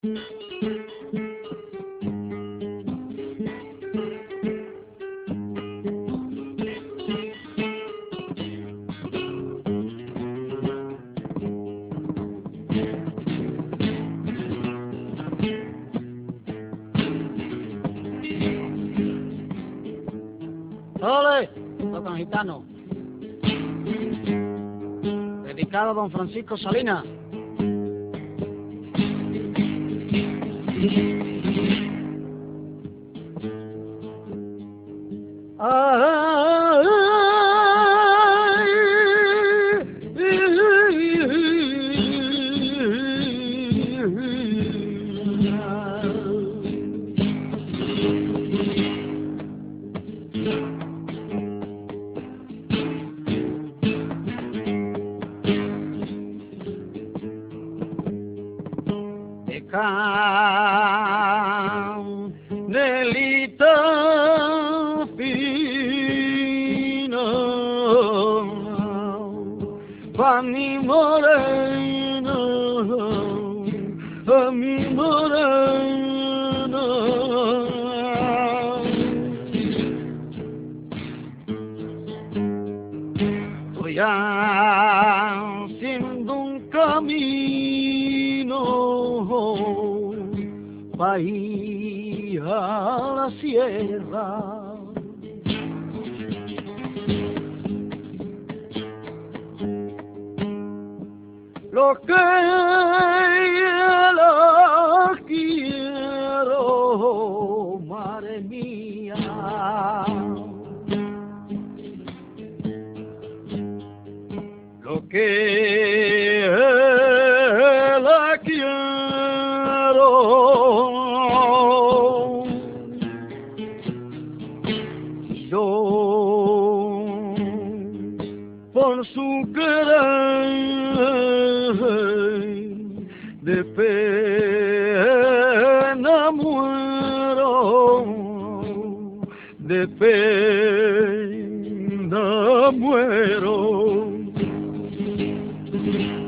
¡Ole! Tocan gitano. Dedicado a don Francisco Salinas. Canelita fina, pa' mi morena, a mi morena. Voy haciendo un camino pa' ir a la sierra. Lo que la quiero, madre mía. Lo que la quiero, yo por su querer de pena muero, de pena muero.